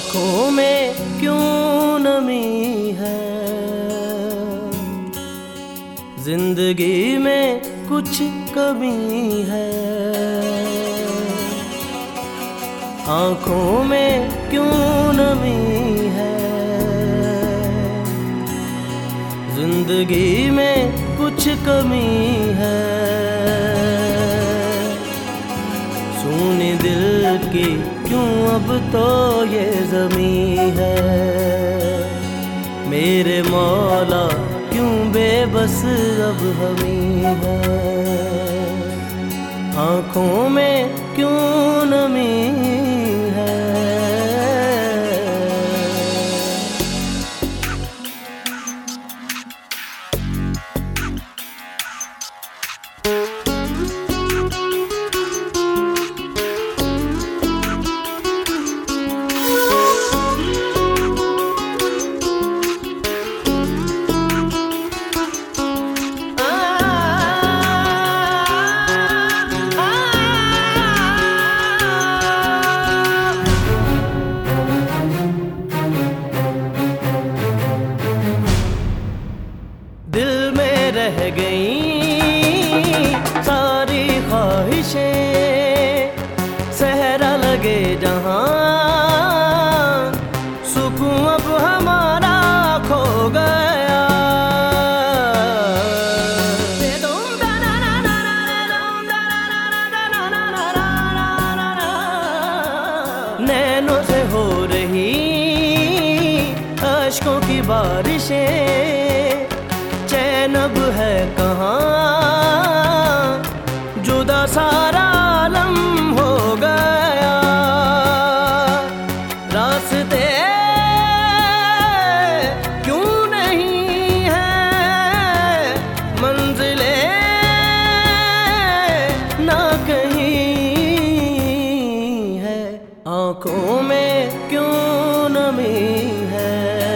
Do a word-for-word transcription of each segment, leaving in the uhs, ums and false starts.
आँखों में क्यों नमी है, जिंदगी में कुछ कमी है। आँखों में क्यों नमी है, जिंदगी में कुछ कमी है। सुनी दिल की क्यों अब तो ये ज़मीं है। मेरे मौला क्यों बेबस अब हमी है। आँखों में क्यों नमी है। दिल में रह गई सारी ख्वाहिशें, सहरा लगे जहां सुकून अब हमारा खो गया। नैनों से हो रही अश्कों की बारिशें, चैन अब है कहाँ, जुदा सारा आलम हो गया। रास्ते क्यों नहीं है, मंजिलें ना कहीं है। आँखों में क्यों नमी है।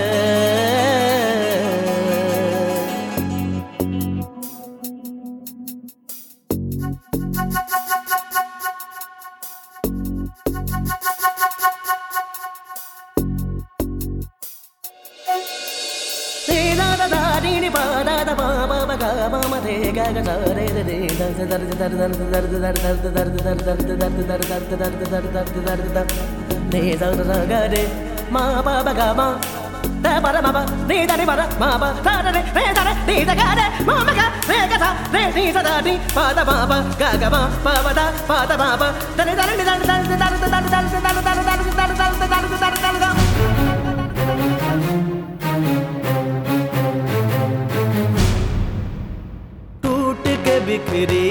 टूट के बिखरी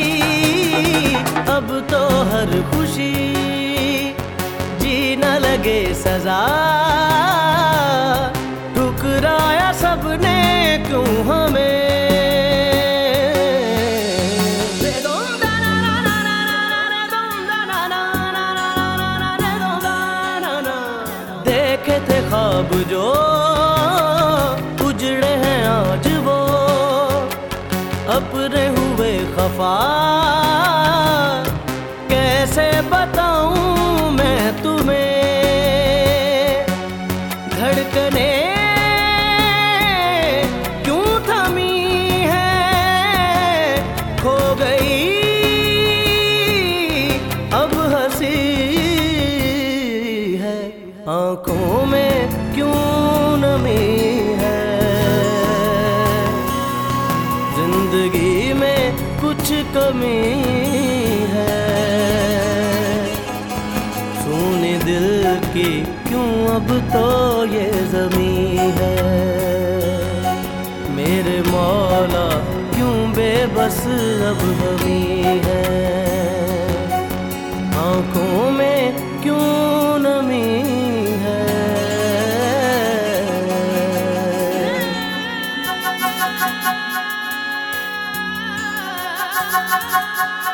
अब तो हर खुशी, जी न लगे सजा, ठुकराया सबने क्यों हमें। देखे थे ख्वाब जो उजड़े हैं आज वो, अपने हुए खफा कैसे बताऊं मैं तुम्हें। धड़कने क्यों थमी है, खो गई अब हंसी है। आँखों में क्यों नमी है, जिंदगी में कुछ कमी है। सुनी दिल की क्यों अब तो ये ज़मीं है। मेरे मौला क्यों बेबस अब हमी है। आँखों में क्यों नमी है।